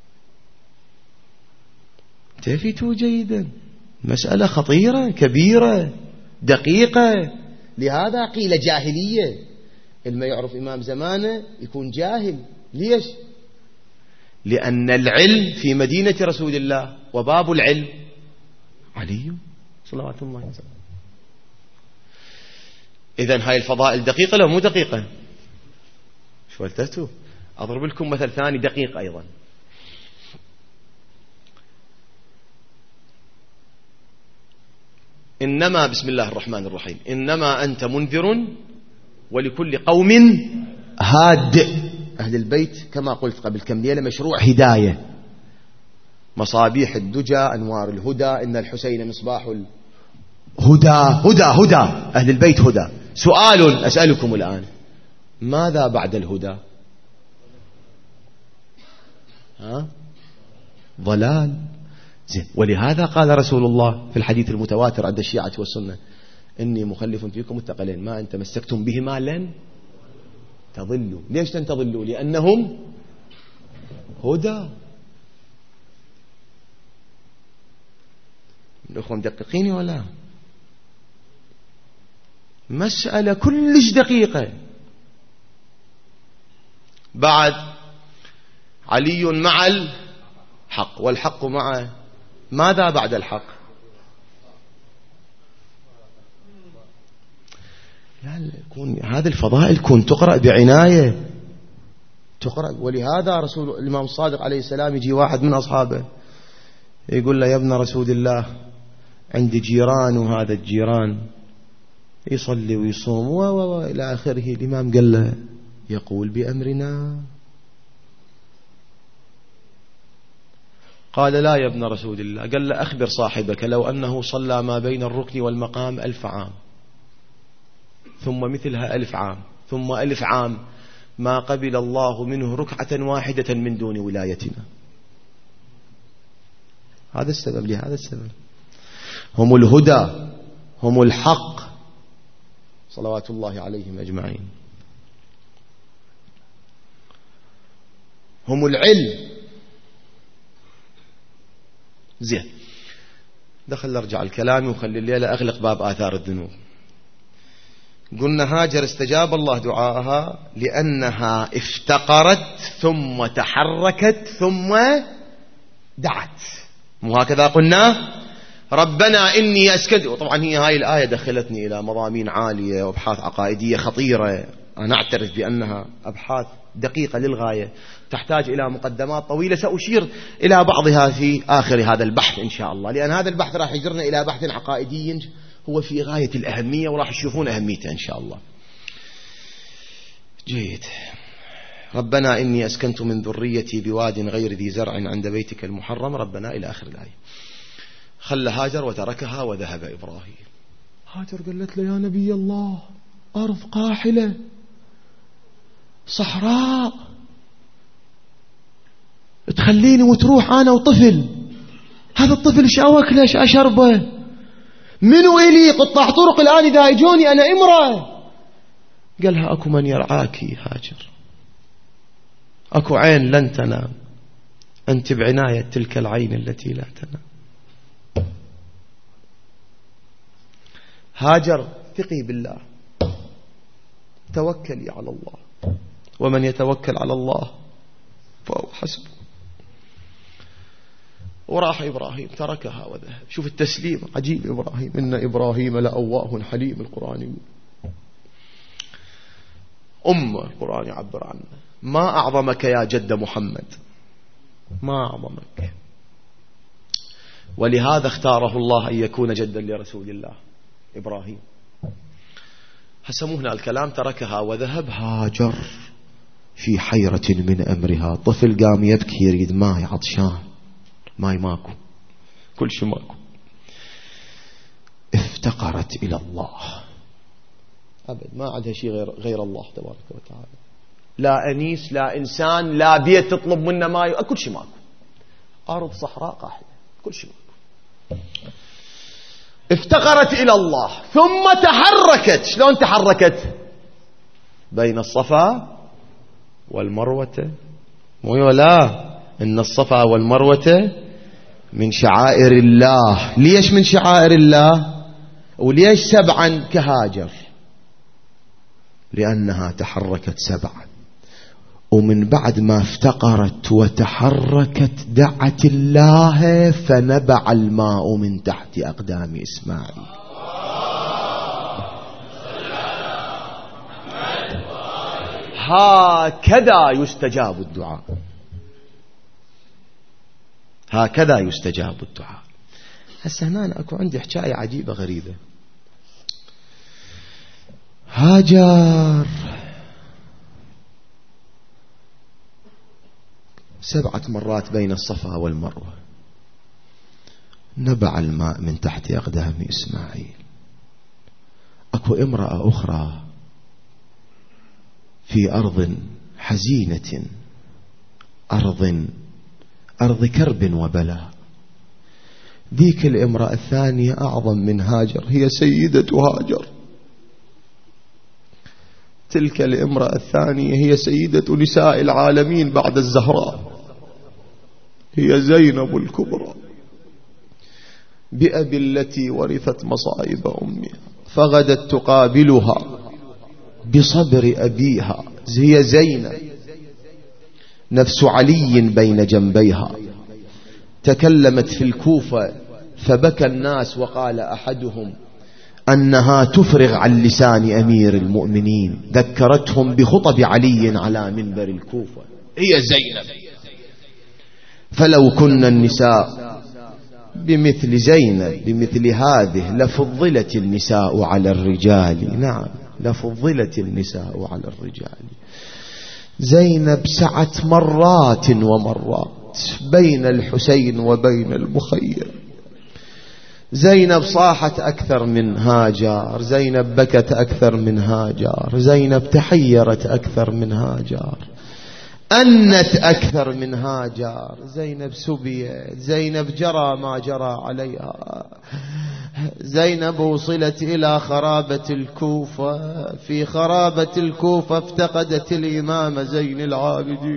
Speaker 1: تفتوا جيدا، مسألة خطيرة كبيرة دقيقة. لهذا قيل جاهلية، اللي يعرف إمام زمانه يكون جاهل. ليش؟ لأن العلم في مدينة رسول الله، وباب العلم علي صلوات الله وسلامه. إذن هاي الفضائل دقيقة لو مو دقيقة؟ شو قلتوا؟ أضرب لكم مثل ثاني دقيق أيضا. إنما بسم الله الرحمن الرحيم إنما أنت منذر ولكل قوم هاد. أهل البيت كما قلت قبل كم ليلة مشروع هداية، مصابيح الدجى أنوار الهدى، إن الحسين مصباح الهدى. هدى هدى أهل البيت هدى. سؤال أسألكم الآن: ماذا بعد الهدى؟ ها؟ ضلال. زين، ولهذا قال رسول الله في الحديث المتواتر عند الشيعة والسنة: إني مخلف فيكم الثقلين ما أن تمسكتم بهما لن تضلوا. ليش لن تضلوا؟ لأنهم هدى. الأخوة مدققين ولا؟ مسألة كلش دقيقة. بعد علي مع الحق، والحق مع ماذا بعد الحق؟ لا، يكون هذه الفضائل كون تقرأ بعناية، تقرأ. ولهذا رسول الإمام الصادق عليه السلام يجي واحد من أصحابه يقول له: يا ابن رسول الله عندي جيران، وهذا الجيران يصلي ويصوم و و إلى آخره. الإمام قال له: يقول بأمرنا. قال: لا يا ابن رسول الله. قال له: أخبر صاحبك لو أنه صلى ما بين الركن والمقام ألف عام، ثم مثلها ألف عام، ثم ألف عام، ما قبل الله منه ركعة واحدة من دون ولايتنا. هذا السبب، لهذا السبب هم الهدى، هم الحق، صلوات الله عليهم أجمعين. هم العلم. زين، دخل نرجع الكلام وخلي الليلة أغلق باب آثار الذنوب. قلنا هاجر استجاب الله دعاءها لأنها افتقرت ثم تحركت ثم دعت، مو هكذا قلنا؟ ربنا إني أسكنت. وطبعا هي هاي الآية دخلتني إلى مضامين عالية وأبحاث عقائدية خطيرة، أنا أعترف بأنها أبحاث دقيقة للغاية، تحتاج إلى مقدمات طويلة، سأشير إلى بعضها في آخر هذا البحث إن شاء الله، لأن هذا البحث راح يجرنا إلى بحث عقائدي هو في غاية الأهمية، وراح تشوفون أهميته إن شاء الله. جيد. ربنا إني أسكنت من ذريتي بواد غير ذي زرع عند بيتك المحرم، ربنا إلى آخر الآية. خلى هاجر وتركها وذهب إبراهيم. هاجر قالت له: يا نبي الله، أرض قاحلة صحراء، تخليني وتروح أنا وطفل، هذا الطفل شو أكله ايش أشربه، منو إلي قطاع طرق الآن إذا يجوني أنا امرأة. قالها: أكو من يرعاك هاجر، أكو عين لن تنام، أنت بعناية تلك العين التي لا تنام. هاجر ثقي بالله، توكلي على الله، ومن يتوكل على الله فهو حسبه. وراح إبراهيم تركها وذهب. شوف التسليم عجيب إبراهيم، إن إبراهيم لأواه حليم. القرآن يقول أم القرآن يعبر عنه. ما أعظمك يا جد محمد، ما أعظمك. ولهذا اختاره الله أن يكون جدا لرسول الله إبراهيم. هسموهنا الكلام تركها وذهب. هاجر في حيرة من أمرها، طفل قام يبكي يريد ماء، عطشان، ماي ماكو، كل شيء ماكو. افتقرت إلى الله، أبد ما عندها شيء غير, غير الله تبارك وتعالى. لا أنيس، لا إنسان، لا بيت تطلب منه ماء، كل شيء ماكو. أرض صحراء قاحلة، كل شيء ماكو. افتقرت إلى الله ثم تحركت. شلون تحركت؟ بين الصفا والمروة. مو لا، إن الصفا والمروة من شعائر الله. ليش من شعائر الله؟ وليش سبعا كهاجر؟ لأنها تحركت سبعا، ومن بعد ما افتقرت وتحركت دعت الله فنبع الماء من تحت أقدام إسماعيل. هكذا يستجاب الدعاء، هكذا يستجاب الدعاء. هسه هنا أنا أكو عندي حكاية عجيبة غريبة. هاجر سبعة مرات بين الصفا والمروة، نبع الماء من تحت أقدام إسماعيل. أكو امرأة أخرى في أرض حزينة، أرض أرض كرب وبلاء. ذيك الامرأة الثانية أعظم من هاجر، هي سيدة هاجر. تلك الامرأة الثانية هي سيدة نساء العالمين بعد الزهراء، هي زينب الكبرى، بأبي التي ورثت مصائب أمها، فغدت تقابلها بصبر أبيها. هي زينب نفس علي بين جنبيها. تكلمت في الكوفة فبكى الناس، وقال أحدهم أنها تفرغ عن لسان أمير المؤمنين، ذكرتهم بخطب علي على منبر الكوفة. هي زينب. فلو كنا النساء بمثل زينب بمثل هذه لفضلت النساء على الرجال. نعم، لفضلت النساء على الرجال. زينب سعت مرات ومرات بين الحسين وبين المخير. زينب صاحت أكثر من هاجر، زينب بكت أكثر من هاجر، زينب تحيرت أكثر من هاجر، أنت أكثر من هاجر. زينب سبيت، زينب جرى ما جرى عليها. زينب وصلت إلى خرابة الكوفة. في خرابة الكوفة افتقدت الإمام زين العابدين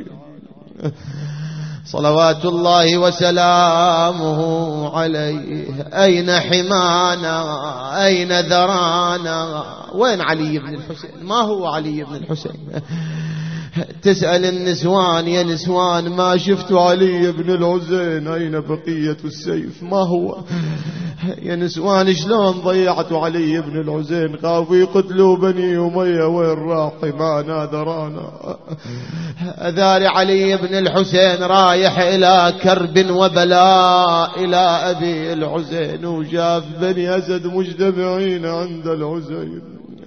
Speaker 1: صلوات الله وسلامه عليه. أين حمانا؟ أين ذرانا؟ وين علي بن الحسين؟ ما هو علي بن الحسين؟ تسأل النسوان، يا نسوان ما شفت علي بن الحسين، أين بقية السيف؟ ما هو؟ يا نسوان شلون ضيعتوا علي بن الحسين؟ خافوا يقتلوا بني أمية، وين راح حمانا ذرانا؟ أذار علي بن الحسين رايح إلى كرب وبلاء إلى أبي الحسين، وشاف بني أسد مجتمعين عند الحسين.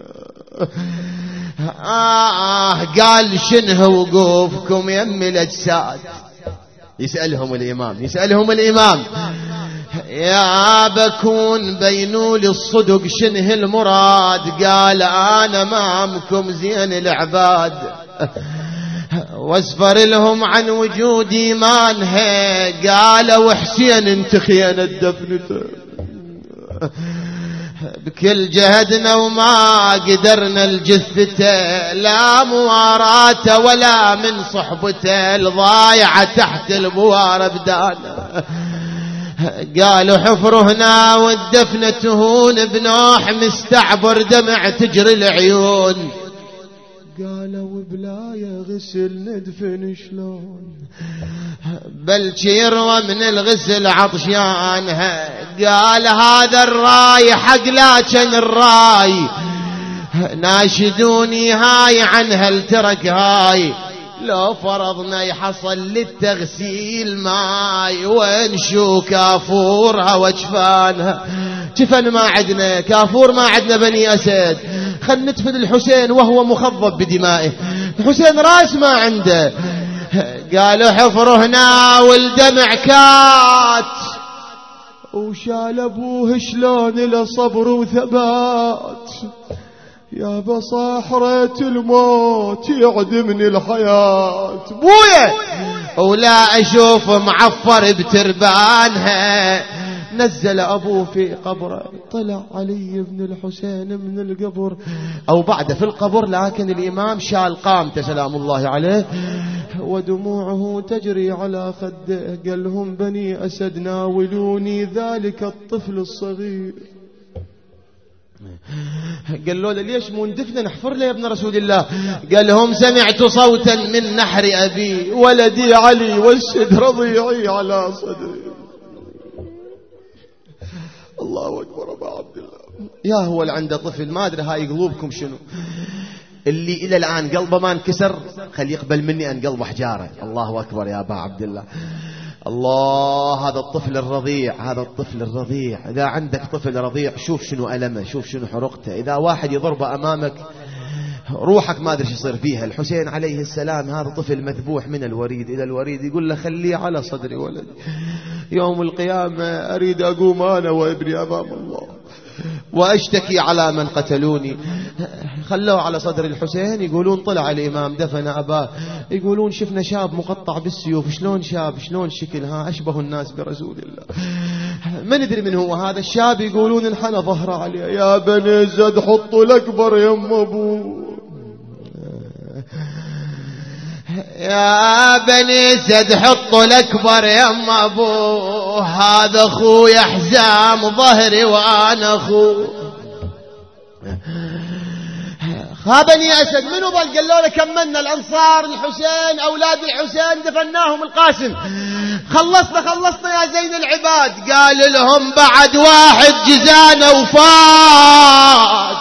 Speaker 1: آه قال شنو وقوفكم يم الأجساد؟ يسألهم الإمام، يسألهم الإمام يا بكون بينوا لي الصدق شنه المراد؟ قال أنا مامكم زين العباد، واسفر لهم عن وجود إيمانها. قال وحسين انت خيانة دفنته، بكل جهدنا وما قدرنا الجثته، لا مواراته ولا من صحبته، الضايعة تحت البوار بدانا.
Speaker 2: قالوا حفر هنا والدفنة تهون بنوح مستعبر دمع تجري العيون. قالوا بلايا غسل ندفن شلون بلش يروى من الغسل عطشانها. قال هذا الراي حق لكن الراي ناشدوني هاي عن هالترك هاي. لو فرضنا يحصل للتغسيل ماي وين شو كافورها وجفانها. جفن ما عدنا، كافور ما عدنا بني أسد. خل ندفن الحسين وهو مخضب بدمائه، الحسين راس ما عنده. قالوا حفر هنا والدمع كات وشال ابوه شلون له صبر وثبات. يا بصاحرة الموت يعدمني الحياة بويا ولا أشوف معفر بتربانها. نزل أبوه في قبره، طلع علي بن الحسين من القبر أو بعد في القبر، لكن الإمام شال قامته سلام الله عليه ودموعه تجري على خده. قال لهم بني أسد ناولوني ذلك الطفل الصغير. قال له ليش مو ندفن نحفر له يا ابن رسول الله؟ قال لهم سمعت صوتا من نحر أبي ولدي علي والشد رضيعي على صدري. الله أكبر أبا عبد الله. يا هو اللي عنده طفل ما أدري هاي قلوبكم شنو، اللي إلى الآن قلبه ما انكسر خلي يقبل مني أن قلبه حجارة. الله أكبر يا أبا عبد الله. الله هذا الطفل الرضيع، هذا الطفل الرضيع. إذا عندك طفل رضيع شوف شنو ألمه، شوف شنو حرقته. إذا واحد يضربه أمامك روحك ما أدري شو يصير فيها. الحسين عليه السلام هذا طفل مذبوح من الوريد إلى الوريد، يقول له خليه على صدري ولدي، يوم القيامة أريد أقوم أنا وابني أمام الله وأشتكي على من قتلوني. خلوه على صدر الحسين. يقولون طلع الإمام دفن أباه، يقولون شفنا شاب مقطع بالسيوف. شلون شاب؟ شلون شكل؟ ها أشبه الناس برسول الله. ما ندري من هو هذا الشاب. يقولون انحنى ظهره عليه. يا بني زد حطوا الأكبر يم أبوه، يا بني زد حطوا الأكبر يم أبوه. هذا أخوي حزام ظهري وأنا أخوه. ها بني أسد منو ظل؟ قالوا له كملنا الأنصار الحسين أولاد الحسين دفناهم القاسم. خلصنا خلصنا يا زين العباد. قال لهم بعد واحد جزانا وفات.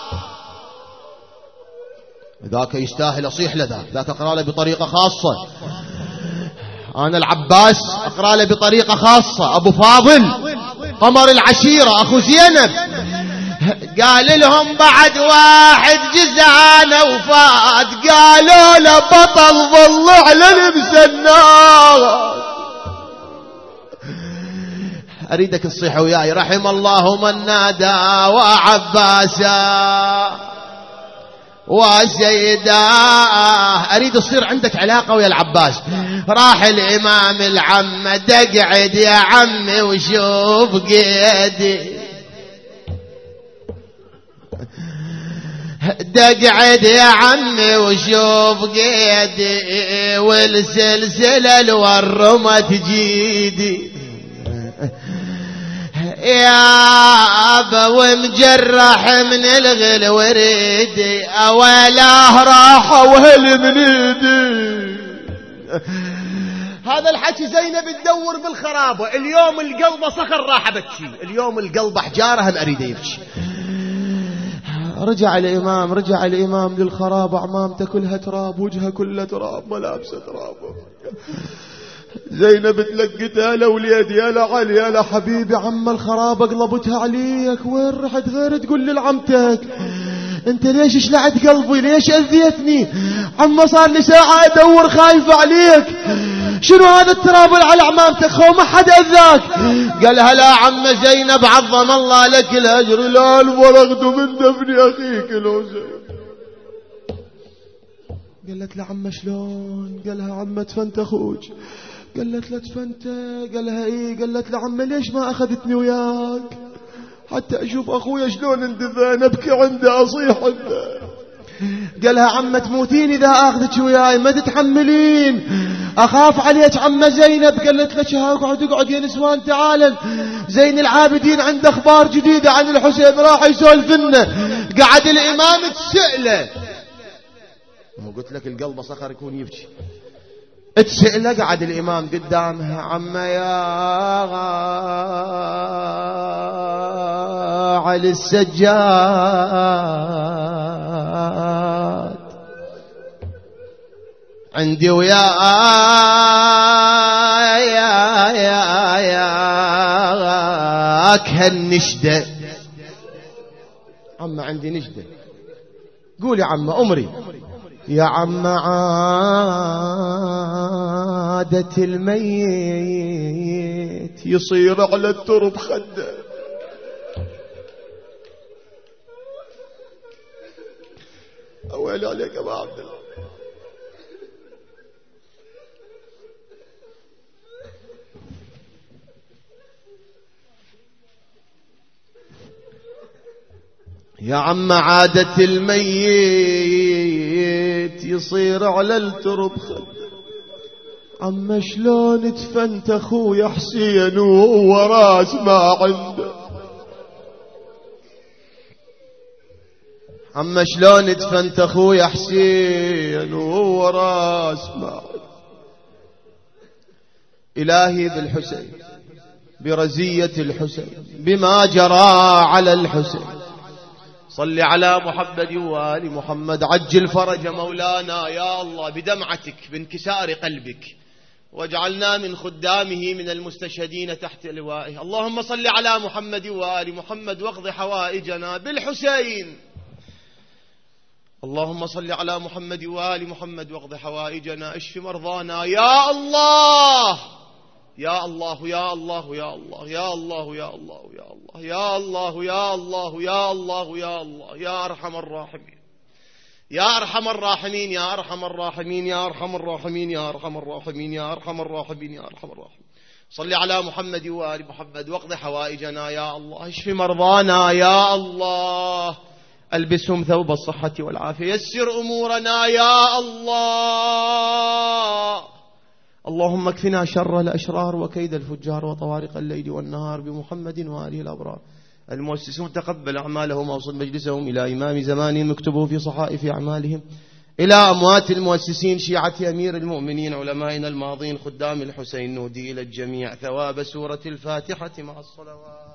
Speaker 2: ذاك يستاهل أصيح لذاك، ذاك أقرأ له بطريقة خاصة. أنا العباس أقرأ له بطريقة خاصة. أبو فاضل قمر العشيرة أخو زينب قال لهم بعد واحد جزعنا وفات. قالوا له بطل ظل على المسنات. أريدك تصيح وياي رحم الله من نادى وعباسا وسيدا. أريد تصير عندك علاقة ويا العباس. راح الإمام العم دقعد يا عمي وشوف قيدي، دقعد يا عمي وشوف قيدي والسلسلة الورمة تجيدي. يا أبا ومجرح من الغل وريدي أولاه راح وهل من ايدي. هذا الحكي زينب تدور بالخرابة. اليوم القلب صخر راح بكي، اليوم القلب حجارة هم أريد يبكي. رجع الإمام رجع الإمام للخرابة. عمامته كلها تراب، وجهها كلها تراب، ملابسه تراب. زينب تلقتها لوليدي يا لعلي يا لحبيبي عم الخرابة قلبتها عليك. وين رحت غير تقول لعمتك انت ليش شلعت قلبي؟ ليش اذيتني؟ عم صار لي ساعة ادور خايف عليك. شنو هذا التراب على عمامتك؟ خو ما حد اذاك؟ قالها لا عم زينب عظم الله لك الاجر، لا الورغد من دفن اخيك الحسين. قالت له عم شلون؟ قالها عم دفنت اخوك. قالت له دفنت؟ قالها ايه. قالت له عم ليش ما اخذتني وياك حتى اشوف اخويا شلون اندفن؟ ابكي عنده اصيح عنده. قالها عمة تموتين إذا أخذك وياي ما تتحملين، أخاف عليك عمة زينب. قالت لك اقعد اقعد يا نسوان تعالن، زين العابدين عنده أخبار جديدة عن الحسين راح يسولف لنا. قعد الإمام تسأله، قلت لك القلب صخر يكون يبكي، تسأله قعد الإمام قدامها، عمة يا علي السجاد عندي ويا يا يا ياك هالنشدة. عمة عندي نشدة، قول يا عمة أمري. يا عم عادة الميت يصير على الترب خده، أويلي عليك يا أبا عبد الله. يا عم عادة الميت يصير على الترب خد، عم شلون تفنت اخويا حسين وهو راس ما عنده، عم شلون تفنت اخويا حسين وهو راس ما عنده. إلهي بالحسين برزية الحسين بما جرى على الحسين، صل على محمد وآل محمد، عجل فرج مولانا يا الله بدمعتك بانكسار قلبك، واجعلنا من خدامه من المستشهدين تحت لوائه. اللهم صل على محمد وآل محمد واقض حوائجنا بالحسين. اللهم صل على محمد وآل محمد واقض حوائجنا، اشف مرضانا يا الله يا الله يا الله يا الله يا الله يا الله يا الله يا الله يا الله يا الله يا الله يا أرحم الراحمين يا أرحم الراحمين يا أرحم الراحمين يا أرحم الراحمين يا أرحم الراحمين يا أرحم الراحمين يا أرحم الراحمين. صل على محمد وآل محمد واقض حوائجنا يا الله، اشف مرضانا يا الله، ألبسهم ثوب الصحة والعافية، يسر أمورنا يا الله. اللهم اكفنا شر الأشرار وكيد الفجار وطوارق الليل والنهار بمحمد وآله الأبرار. المؤسسون تقبل أعمالهم وأوصل مجلسهم إلى إمام زمانهم اكتبوا في صحائف أعمالهم. إلى أموات المؤسسين شيعة أمير المؤمنين علمائنا الماضين خدام الحسين، نودي إلى الجميع ثواب سورة الفاتحة مع الصلوات.